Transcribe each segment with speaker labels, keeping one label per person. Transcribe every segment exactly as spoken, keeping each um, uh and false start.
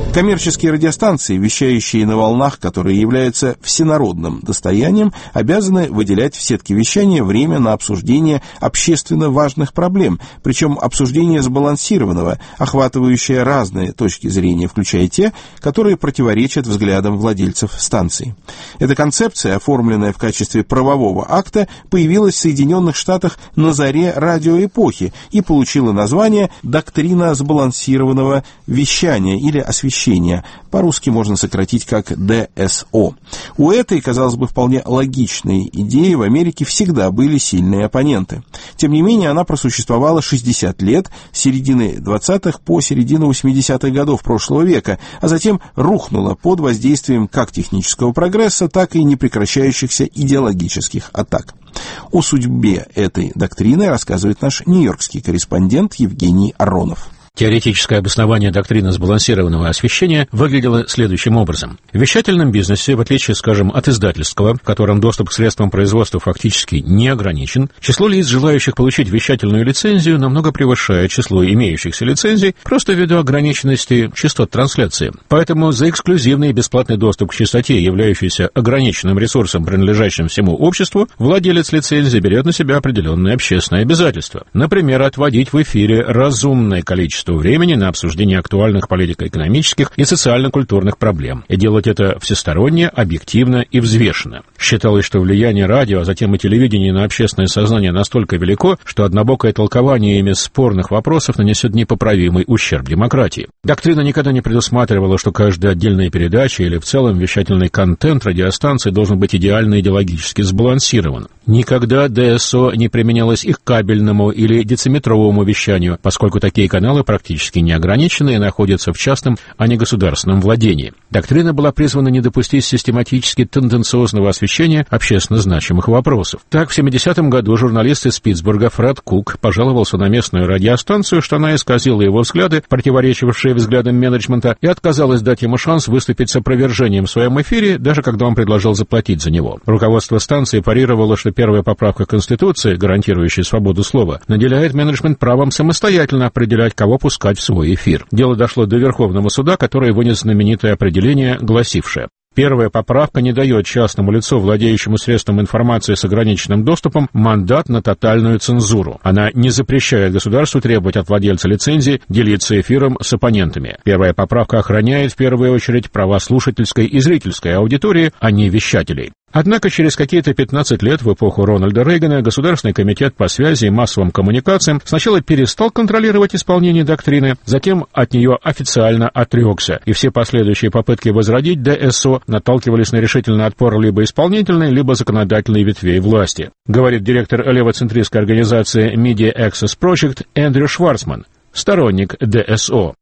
Speaker 1: Коммерческие радиостанции, вещающие на волнах, которые являются всенародным достоянием, обязаны выделять в сетке вещания время на обсуждение общественно важных проблем, причем обсуждение сбалансированного, охватывающее разные точки зрения, включая те, которые противоречат взглядам владельцев станций. Эта концепция, оформленная в качестве правового акта, появилась в Соединенных Штатах на заре радиоэпохи и получила название «Доктрина сбалансированного вещания» или «освещения». По-русски можно сократить как ди эс о. У этой, казалось бы, вполне логичной идеи в Америке всегда были сильные оппоненты. Тем не менее, она просуществовала шестьдесят лет, с середины двадцатых по середину восьмидесятых годов прошлого века, а затем рухнула под воздействием как технического прогресса, так и непрекращающихся идеологических атак. О судьбе этой доктрины рассказывает наш нью-йоркский корреспондент Евгений Аронов.
Speaker 2: Теоретическое обоснование доктрины сбалансированного освещения выглядело следующим образом. В вещательном бизнесе, в отличие, скажем, от издательского, в котором доступ к средствам производства фактически не ограничен, число лиц, желающих получить вещательную лицензию, намного превышает число имеющихся лицензий, просто ввиду ограниченности частот трансляции. Поэтому за эксклюзивный и бесплатный доступ к частоте, являющийся ограниченным ресурсом, принадлежащим всему обществу, владелец лицензии берет на себя определенные общественные обязательства. Например, отводить в эфире разумное количество времени на обсуждение актуальных политико-экономических и социально-культурных проблем. И делать это всесторонне, объективно и взвешенно. Считалось, что влияние радио, а затем и телевидения на общественное сознание настолько велико, что однобокое толкование ими спорных вопросов нанесет непоправимый ущерб демократии. Доктрина никогда не предусматривала, что каждая отдельная передача или в целом вещательный контент радиостанции должен быть идеально идеологически сбалансирован. Никогда ди эс о не применялось и к кабельному или дециметровому вещанию, поскольку такие каналы практически не ограничены и находятся в частном, а не государственном владении. Доктрина была призвана не допустить систематически тенденциозного освещения общественно значимых вопросов. Так, в семидесятом году журналист из Питтсбурга Фред Кук пожаловался на местную радиостанцию, что она исказила его взгляды, противоречившие взглядам менеджмента, и отказалась дать ему шанс выступить с опровержением в своем эфире, даже когда он предложил заплатить за него. Руководство станции парировало, что первая поправка Конституции, гарантирующая свободу слова, наделяет менеджмент правом самостоятельно определять, кого пускать в свой эфир. Дело дошло до Верховного суда, который вынес знаменитое определение, гласившее: первая поправка не дает частному лицу, владеющему средством информации с ограниченным доступом, мандат на тотальную цензуру. Она не запрещает государству требовать от владельца лицензии делиться эфиром с оппонентами. Первая поправка охраняет в первую очередь права слушательской и зрительской аудитории, а не вещателей. Однако через какие-то пятнадцать лет в эпоху Рональда Рейгана Государственный комитет по связи и массовым коммуникациям сначала перестал контролировать исполнение доктрины, затем от нее официально отрекся, и все последующие попытки возродить ди эс о наталкивались на решительный отпор либо исполнительной, либо законодательной ветвей власти, говорит директор левоцентристской организации Media Access Project Эндрю Шварцман, сторонник ди эс о.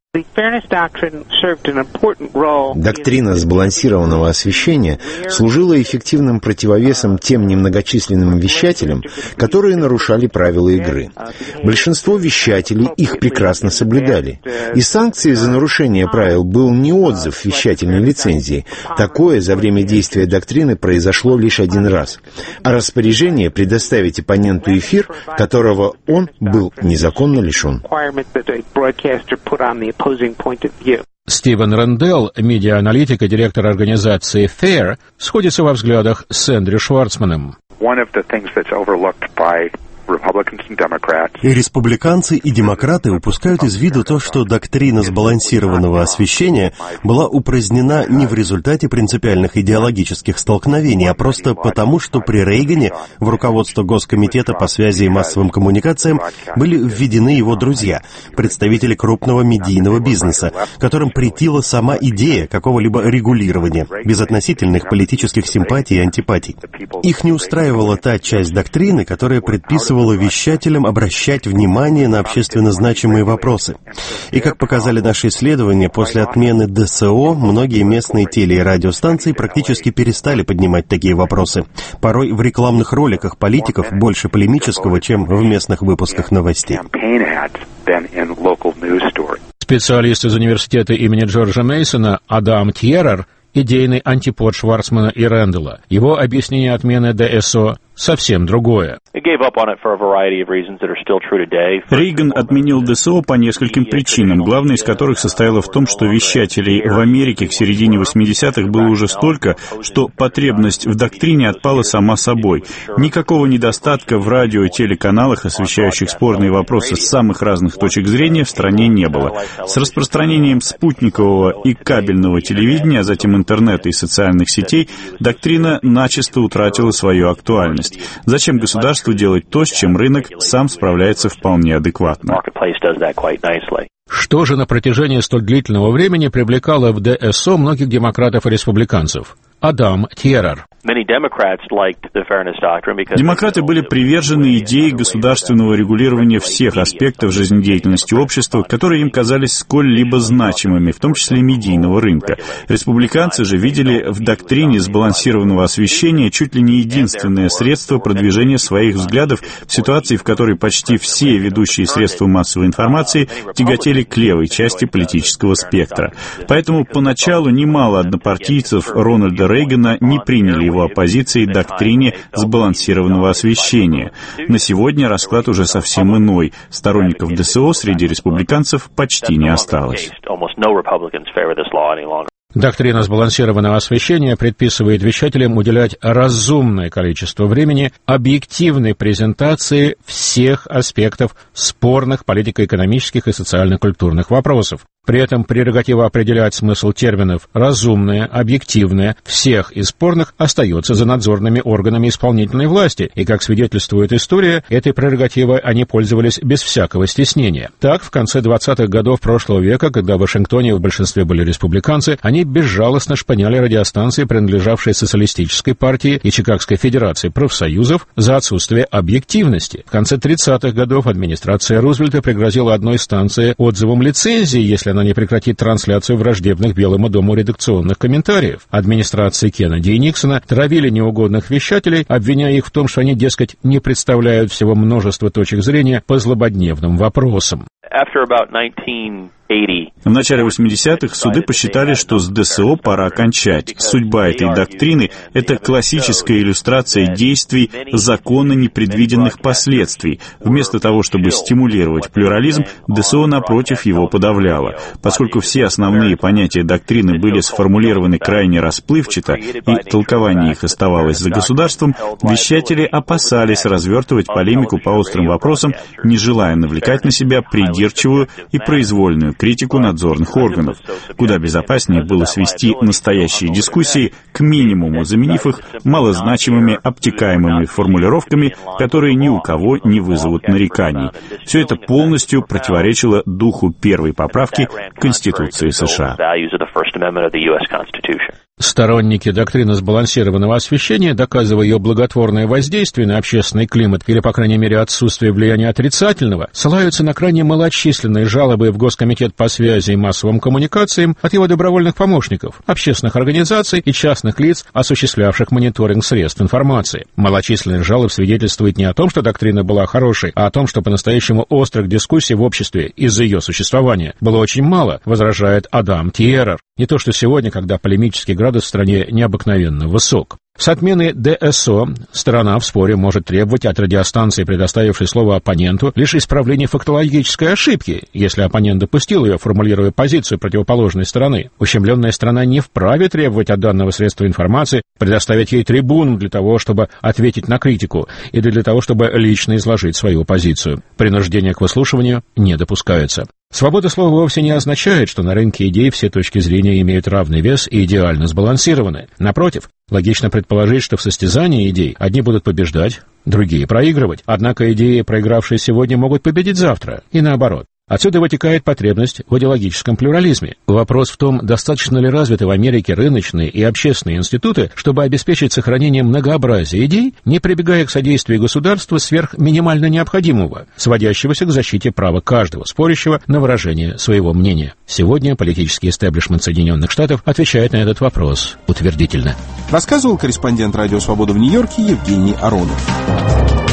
Speaker 3: Доктрина сбалансированного освещения служила эффективным противовесом тем немногочисленным вещателям, которые нарушали правила игры. Большинство вещателей их прекрасно соблюдали. И санкцией за нарушение правил был не отзыв вещательной лицензии. Такое за время действия доктрины произошло лишь один раз. А распоряжение предоставить оппоненту эфир, которого он был незаконно лишен.
Speaker 2: Стивен Рэндалл, медиа-аналитик и директор организации фэйр, сходится во взглядах с Эндрю Шварцманом.
Speaker 4: И республиканцы, и демократы упускают из виду то, что доктрина сбалансированного освещения была упразднена не в результате принципиальных идеологических столкновений, а просто потому, что при Рейгане в руководство Госкомитета по связи и массовым коммуникациям были введены его друзья, представители крупного медийного бизнеса, которым претила сама идея какого-либо регулирования, без относительных политических симпатий и антипатий. Их не устраивала та часть доктрины, которая предписывала вещателям обращать внимание на общественно значимые вопросы. И, как показали наши исследования, после отмены ди эс о многие местные теле- и радиостанции практически перестали поднимать такие вопросы. Порой в рекламных роликах политиков больше полемического, чем в местных выпусках новостей.
Speaker 2: Специалист из университета имени Джорджа Мейсона Адам Тьеррер — идейный антипод Шварцмана и Рэндалла. Его объяснение отмены ди эс о совсем другое.
Speaker 5: Рейган отменил ДСО по нескольким причинам, главная из которых состояла в том, что вещателей в Америке к середине восьмидесятых было уже столько, что потребность в доктрине отпала сама собой. Никакого недостатка в радио и телеканалах, освещающих спорные вопросы с самых разных точек зрения, в стране не было. С распространением спутникового и кабельного телевидения, а затем интернета и социальных сетей, доктрина начисто утратила свою актуальность. Зачем государству делать то, с чем рынок сам справляется вполне адекватно?
Speaker 2: Что же на протяжении столь длительного времени привлекало в ДСО многих демократов и республиканцев? Адам Тьерер.
Speaker 5: Демократы были привержены идее государственного регулирования всех аспектов жизнедеятельности общества, которые им казались сколь-либо значимыми, в том числе медийного рынка. Республиканцы же видели в доктрине сбалансированного освещения чуть ли не единственное средство продвижения своих взглядов в ситуации, в которой почти все ведущие средства массовой информации тяготели к левой части политического спектра. Поэтому поначалу немало однопартийцев Рональда Рейгана не приняли его оппозиции доктрине сбалансированного освещения. На сегодня расклад уже совсем иной. Сторонников ДСО среди республиканцев почти не осталось.
Speaker 2: Доктрина сбалансированного освещения предписывает вещателям уделять разумное количество времени объективной презентации всех аспектов спорных политико-экономических и социально-культурных вопросов. При этом прерогатива определять смысл терминов «разумное», «объективное» всех из спорных остается за надзорными органами исполнительной власти, и, как свидетельствует история, этой прерогативой они пользовались без всякого стеснения. Так, в конце двадцатых годов прошлого века, когда в Вашингтоне в большинстве были республиканцы, они безжалостно шпыняли радиостанции, принадлежавшие социалистической партии и Чикагской федерации профсоюзов, за отсутствие объективности. В конце тридцатых годов администрация Рузвельта пригрозила одной станции отзывом лицензии, если она не прекратит трансляцию враждебных Белому дому редакционных комментариев. Администрации Кеннеди и Никсона травили неугодных вещателей, обвиняя их в том, что они, дескать, не представляют всего множества точек зрения по злободневным вопросам.
Speaker 5: В начале восьмидесятых суды посчитали, что с ДСО пора кончать. Судьба этой доктрины — это классическая иллюстрация действий закона непредвиденных последствий. Вместо того, чтобы стимулировать плюрализм, ДСО, напротив, его подавляло. Поскольку все основные понятия доктрины были сформулированы крайне расплывчато, и толкование их оставалось за государством, вещатели опасались развертывать полемику по острым вопросам, не желая навлекать на себя придирчивую и произвольную критику надзорных органов. Куда безопаснее было свести настоящие дискуссии к минимуму, заменив их малозначимыми, обтекаемыми формулировками, которые ни у кого не вызовут нареканий. Все это полностью противоречило духу первой поправки Конституции США.
Speaker 2: Сторонники доктрины сбалансированного освещения, доказывая ее благотворное воздействие на общественный климат или, по крайней мере, отсутствие влияния отрицательного, ссылаются на крайне малочисленные жалобы в Госкомитет по связи и массовым коммуникациям от его добровольных помощников, общественных организаций и частных лиц, осуществлявших мониторинг средств информации. Малочисленность жалоб свидетельствует не о том, что доктрина была хорошей, а о том, что по-настоящему острых дискуссий в обществе из-за ее существования было очень мало, возражает Адам Тьерер. Не то что сегодня, когда полемический градус в стране необыкновенно высок. С отмены ДСО сторона в споре может требовать от радиостанции, предоставившей слово оппоненту, лишь исправления фактологической ошибки, если оппонент допустил ее, формулируя позицию противоположной стороны. Ущемленная сторона не вправе требовать от данного средства информации предоставить ей трибуну для того, чтобы ответить на критику, или для того, чтобы лично изложить свою позицию. Принуждение к выслушиванию не допускается. Свобода слова вовсе не означает, что на рынке идей все точки зрения имеют равный вес и идеально сбалансированы. Напротив, логично предположить, что в состязании идей одни будут побеждать, другие проигрывать. Однако идеи, проигравшие сегодня, могут победить завтра, и наоборот. Отсюда вытекает потребность в идеологическом плюрализме. Вопрос в том, достаточно ли развиты в Америке рыночные и общественные институты, чтобы обеспечить сохранение многообразия идей, не прибегая к содействию государства сверх минимально необходимого, сводящегося к защите права каждого спорящего на выражение своего мнения. Сегодня политический истеблишмент Соединенных Штатов отвечает на этот вопрос утвердительно.
Speaker 1: Рассказывал корреспондент «Радио Свобода» в Нью-Йорке Евгений Аронов.